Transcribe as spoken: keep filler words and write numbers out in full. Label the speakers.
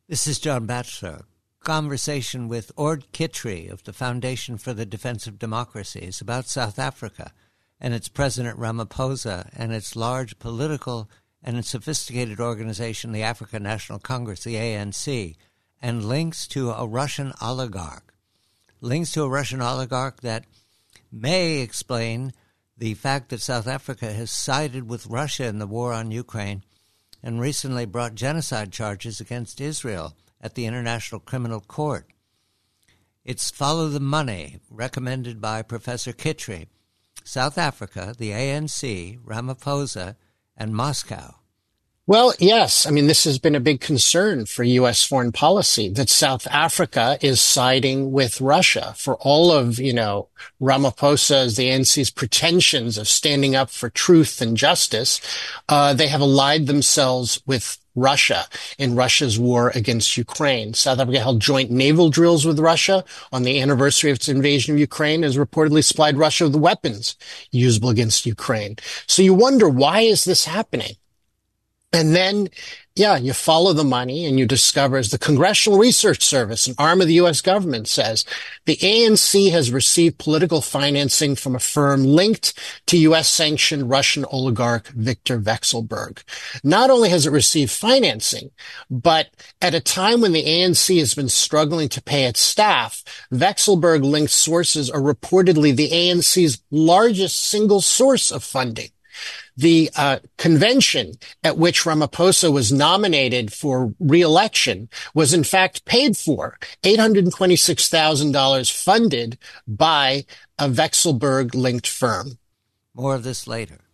Speaker 1: This is John Batchelor. Conversation with Ord Khittri of the Foundation for the Defense of Democracy is about South Africa and its President Ramaphosa and its large political and sophisticated organization, the African National Congress, the A N C, and links to a Russian oligarch. Links to a Russian oligarch that may explain the fact that South Africa has sided with Russia in the war on Ukraine and recently brought genocide charges against Israel at the International Criminal Court. It's Follow the Money, recommended by Professor Khittri. South Africa, the A N C, Ramaphosa, and Moscow.
Speaker 2: Well, yes. I mean, this has been a big concern for U S foreign policy, that South Africa is siding with Russia for all of, you know, Ramaphosa's, the A N C's pretensions of standing up for truth and justice. Uh, they have allied themselves with Russia in Russia's war against Ukraine. South Africa held joint naval drills with Russia on the anniversary of its invasion of Ukraine, has reportedly supplied Russia with weapons usable against Ukraine. So you wonder, why is this happening? And then, yeah, you follow the money and you discover, as the Congressional Research Service, an arm of the U S government, says, the A N C has received political financing from a firm linked to U S-sanctioned Russian oligarch Viktor Vekselberg. Not only has it received financing, but at a time when the A N C has been struggling to pay its staff, Vekselberg-linked sources are reportedly the A N C's largest single source of funding. The uh, convention at which Ramaphosa was nominated for re-election was in fact paid for, eight hundred twenty-six thousand dollars funded by a Vekselberg-linked firm.
Speaker 1: More of this later.